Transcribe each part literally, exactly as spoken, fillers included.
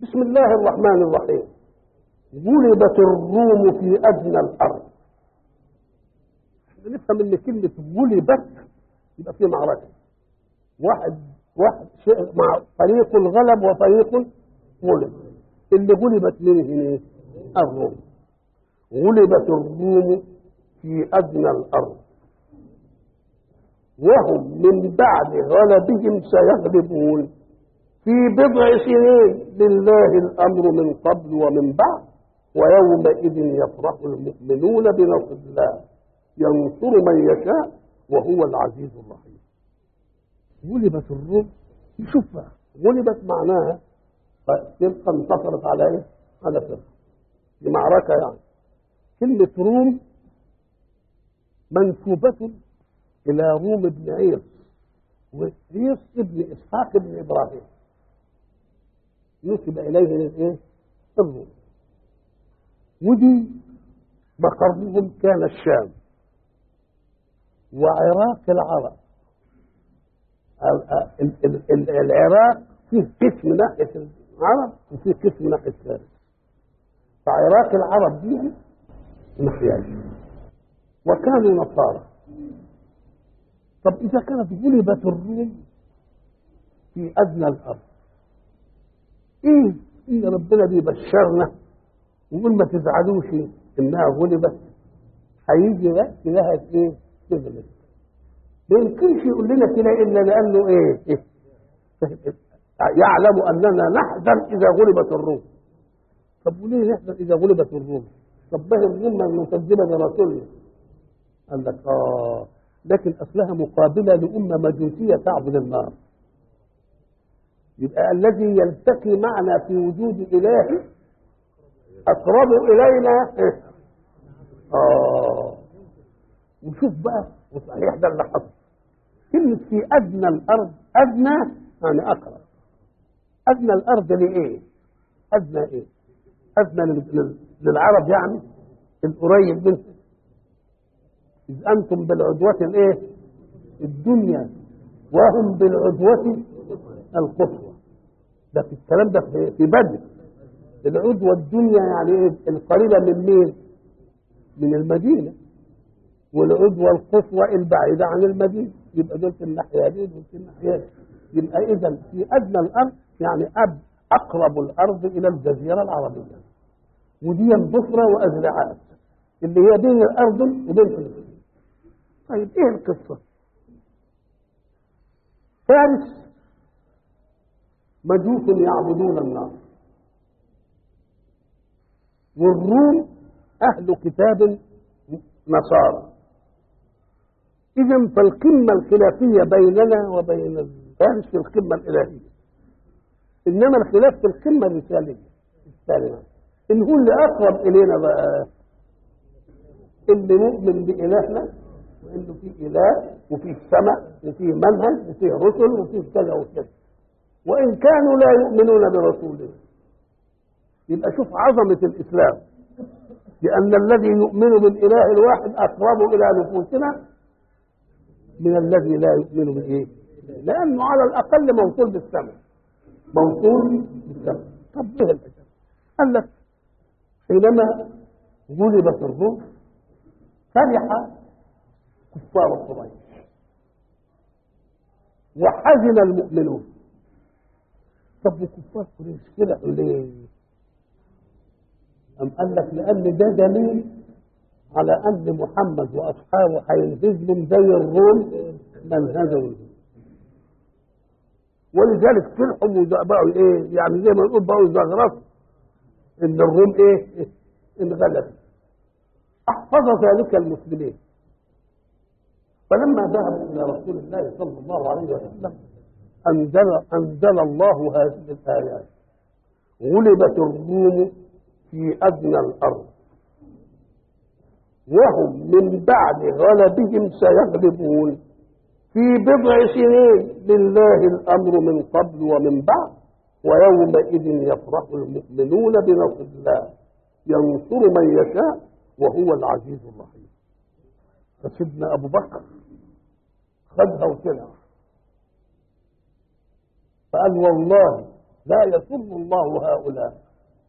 بسم الله الرحمن الرحيم. غلبت الروم في أدنى الأرض. نفهم ان كلمة غلبت يبقى في معركة، واحد واحد شيء مع فريق غلب وفريق غلب. اللي غلبت منه هنا الروم. غلبت الروم في أدنى الأرض وهم من بعد غلبهم سيغلبون في بضع سنين لله الأمر من قبل ومن بعد ويومئذ يفرح المؤمنون بنصر الله ينصر من يشاء وهو العزيز الرحيم. غلبت الروم، شوفها غلبت معناها فرقة انتصرت على ايه؟ على فرقة في معركة. يعني كلمة روم منسوبة إلى روم بن عير، وعير ابن إسحاق بن إبراهيم نسب إليه الايه؟ الروم. ودي مقرهم كان الشام وعراق العرب. العراق فيه قسم ناحية العرب وفيه قسم ناحية فارس، فعراق العرب دي ناحية وكانوا نصارى. طب إذا كانت غلبت الروم في أدنى الأرض، إيه إن ربنا بيبشرنا ويقول ما تزعلوش إنها غلبت، هيجي وقت لها إيه؟ تغلب. ما يمكنش يقول لنا كده إلا لأنه إيه؟ إيه؟ يعلم أننا نحزن إذا غلبت الروم. طب وليه نحزن إذا غلبت الروم؟ طب به الروم المكذبة لرسولنا. قال لك آه لكن أصلها مقابلة لأمة مجوسية تعبد النار. يبقى الذي يلتقي معنا في وجود إله أقرب إلينا إيه؟ آه وشوف بقى وصحيح ده اللي حصل. كلمة في أدنى الأرض، أدنى يعني أقرب. أدنى الأرض لإيه؟ أدنى إيه؟ أدنى للعرب يعني القريب منه. إذ أنتم بالعدوة الإيه؟ الدنيا وهم بالعدوة القصوى. ده في الكلام ده في بدر. العدوة الدنيا يعني إيه؟ القريبة من مين؟ من المدينة. والعدوى القصوى البعيدة عن المدينة. يبقى دول في الناحية دي ودول في الناحية دي. يبقى إذا في أدنى الأرض يعني أب أقرب الأرض إلى الجزيرة العربية. ودي البصرة وأزرعات اللي هي بين الأردن وبين فلسطين. طيب إيه القصة؟ فارس مجوس يعبدون النار، والروم أهل كتاب نصارى. إذن فالقمة الخلافية بيننا وبين فارس في القمة الإلهية، إنما الخلاف في القمة الرسالية الثانية. إن هو اللي أقرب إلينا بقى اللي مؤمن بإلهنا وإنه في إله وفي السماء وفي منهج وفي رسل وفي كذا وكذا، وإن كانوا لا يؤمنون برسوله. يبقى شوف عظمة الإسلام، لأن الذي يؤمن بالإله الواحد أقرب إلى نفوسنا من الذي لا يؤمن بالإيه؟ لأنه على الأقل موصول بالسماء، موصول بالسماء. طب ليه الأجل؟ قال لك حينما غلبت الروم فرح كفار قريش وحزن المؤمنون. طب كفار قريش فرحوا ليه؟ أم قال لك لأن ده دليل على أن محمد وأصحابه هينهزموا زي الروم منهزموا، ولذلك فرحوا وبقوا إيه؟ يعني زي ما نقول بقوا زغرفوا إن الروم إيه؟ انغلبت. أحفظ ذلك المسلمين، فلما ذهبوا إلى رسول الله صلى الله عليه وسلم أنزل أنزل الله هذه الآيات: غلبت الروم في أدنى الأرض وهم من بعد غلبهم سيغلبون في بضع سنين لله الأمر من قبل ومن بعد ويومئذ يفرح المؤمنون بنصر الله ينصر من يشاء وهو العزيز الرحيم. فسيدنا أبو بكر خدها وطلع فقال والله لا يسر الله هؤلاء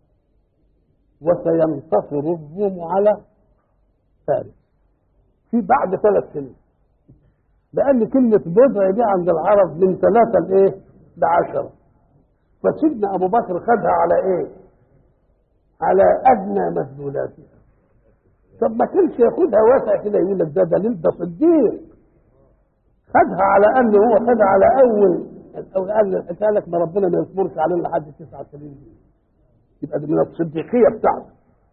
وسينتصر الروم على فارس في بعد ثلاث سنين. لأن كلمة بضع دي عند العرب من ثلاثة لإيه؟ لعشرة. فسيدنا أبو بكر خدها على إيه؟ على أدنى مدلولاتها. طب ما كانش ياخدها واسع كده يقول لك ده دليل ده صديق. خدها على أنه هو خدها على أول أو قال الحكاية لك ما ربنا ما يصبرش علينا لحد تسعة سنين دي. يبقى دي من الصديقية بتاعته.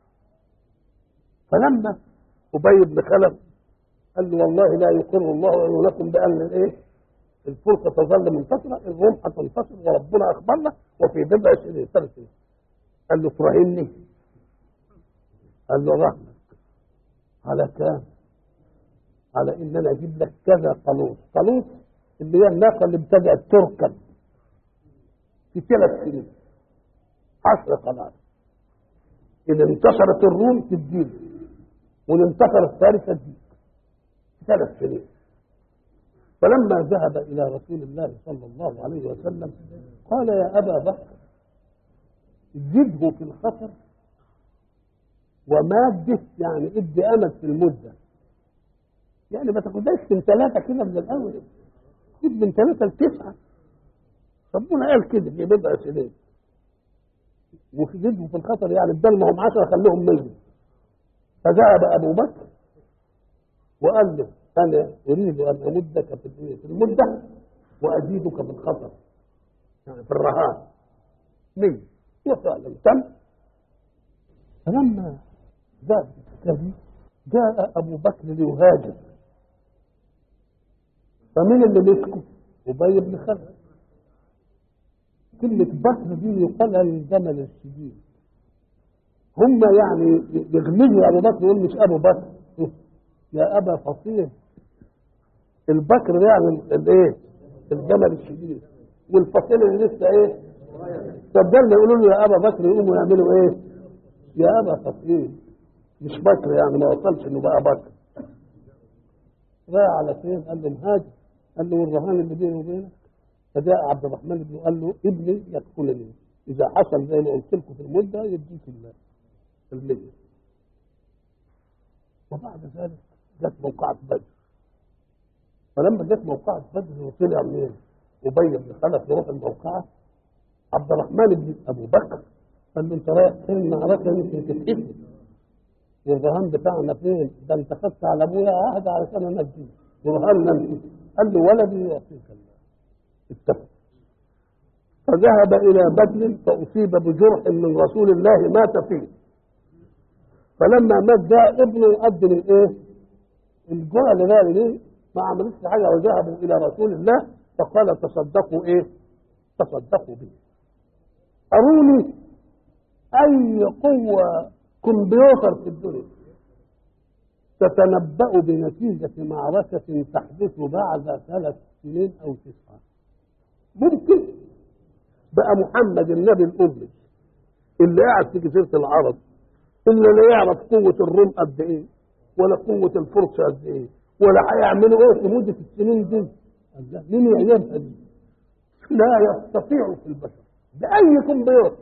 فلما أبي بن خلف قال له والله لا يقر الله عيونكم بأن الإيه؟ الفرصة تظل منتصرة، الروم هتنتصر وربنا أخبرنا وفي بضع سنين ثلاث سنين. قال له تراهني؟ قال له رهنك على كام؟ على إن أنا أجيب لك كذا قالوس، قالوس اللي هي الناقة اللي ابتدأت تركب في ثلاث سنين عشر قناة. إذا انتصرت الروم تدين وإن انتصرت فارس تدين ثلاث سنين. فلما ذهب إلى رسول الله صلى الله عليه وسلم قال يا أبا بكر زده في الخطر وماده، يعني ادي أمد في المدة، يعني ما تاخدهاش من ثلاثة كده من الأول، خد من ثلاثة لتسعة. ربنا قال كده في بضع سنين. وزده في الخطر يعني بدل ما هم عشرة خليهم مية. فذهب أبو بكر وقال له أنا أريد أن أمدك في المدة وأزيدك في الخطر، يعني في الرهان مية. وفعلا تم. فلما ذهب الكذب جاء أبو بكر ليهاجر، فمن اللي مسكه؟ أبي بن خلف. كلمة بكر دي يقال الجمل الشديد. هم يعني يغلبوا أبو بكر يقول مش أبو بكر يا أبا فصيل. البكر يعني الايه؟ الجمل الشديد، والفصيل اللي لسه ايه؟ فبدل يقولوا له يا أبا بكر يقوموا يعملوا ايه؟ يا أبا فصيل، مش بكر، يعني ما وصلش انه بقى بكر. راح على فين؟ قال له مهاجر. قال له والرهان اللي بيني وبينك؟ فجاء عبد الرحمن بن قال له ابني يقتلني، اذا حصل زي ما قلت لكم في المده يديك الله المية. وبعد ذلك جت موقعة بدر. فلما جت موقعة بدر وطلع منين؟ أبي بن خلف يروح الموقعة. عبد الرحمن بن ابو بكر قال له انت رايح فين؟ المعركه يمكن تتقتل والرهان بتاعنا فين؟ ده انت خدت على ابويا عهد علشان انجيه ورهان نمشي. قال له ولدي يعطيك الله. اتفق. فذهب الى بدر فاصيب بجرح من رسول الله مات فيه. فلما مات جاء ابنه يقدم الايه؟ الجرعه اللي بقى ليه؟ ما عملتش حاجه. وذهبوا الى رسول الله فقال تصدقوا ايه؟ تصدقوا به. اروني اي قوه كمبيوتر في الدنيا تتنبأ بنتيجة معركة تحدث بعد ثلاث سنين أو تسعة. ممكن بقى محمد النبي الأمي اللي قاعد في جزيرة العرب اللي لا يعرف قوة الروم قد إيه ولا قوة الفرس قد إيه ولا هيعملوا إيه في مدة السنين دي، مين يعلمها دي؟ لا يستطيع في البشر بأي كمبيوتر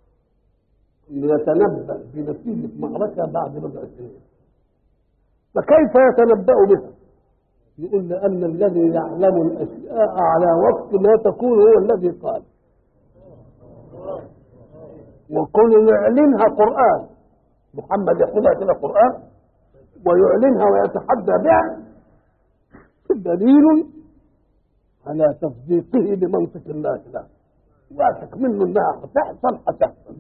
يتنبأ بنتيجة معركة بعد بضع سنين. فكيف يتنبأ بها؟ يقول لأن الذي يعلم الأشياء على وقت ما تكون هو الذي قال. وكل يعلنها قرآن، محمد يقولها كده قرآن ويعلنها ويتحدى بها دليل على تصديقه بمنطق الله له. واثق منه انها هتحصل هتحصل.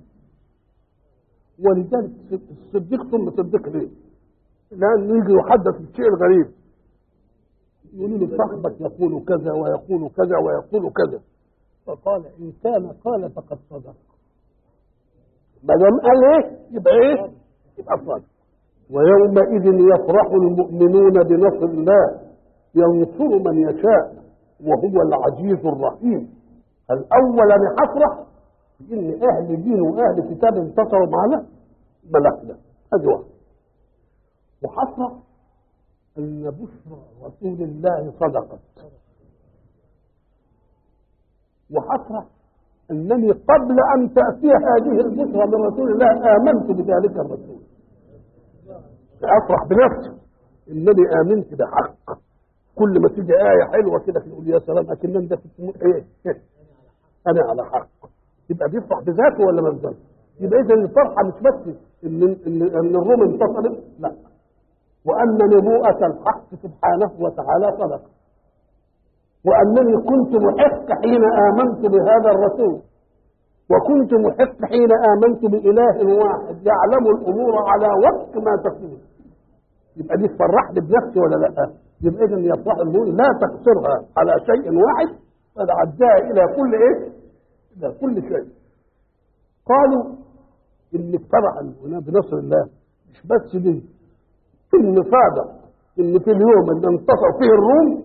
ولذلك الصديق ثم صديق ليه؟ لأن يجي يحدث الشيء الغريب يقولوا له صاحبك يقول كذا ويقول كذا ويقول كذا. فقال إن كان قال فقد صدق. ما دام قال إيه يبقى إيه؟ يبقى صادق. ويومئذ يفرح المؤمنون بنصر الله ينصر من يشاء وهو العزيز الرحيم. الأول أنا هفرح إن أهل دين وأهل كتاب انتصروا معنا ملكنا هذه واحدة. وحفرح أن بشرى رسول الله صدقت. وحفرح أنني قبل أن تأتي هذه البشرى من رسول الله آمنت بذلك الرسول. أفرح بنفسي إنني آمنت بحق. كل ما تيجي آية حلوة كده تقول يا سلام أكنني ده إيه أنا على حق. يبقى بيفرح بذاته ولا ما بذاته؟ يبقى إذا الفرحة مش بس إن إن إن الروم انتصرت، لا، وأن نبوءة الحق سبحانه وتعالى صدق، وأنني كنت محق حين آمنت بهذا الرسول، وكنت محق حين آمنت بإله واحد يعلم الأمور على وقت ما تكون. يبقى دي تفرحني بنفسي ولا لا؟ يبقى إذا يفرح المؤمن لا تقصرها على شيء واحد، بل عداها إلى كل إيه؟ إلى كل شيء. قالوا إن فرح المؤمنين بنصر الله مش بس دي، إن صادق إن في اليوم اللي انتصر فيه الروم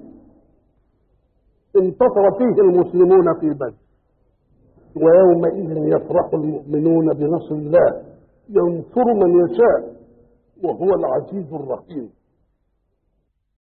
انتصر فيه المسلمون في بدر. ويومئذ يفرح المؤمنون بنصر الله ينصر من يشاء وهو العزيز الرحيم.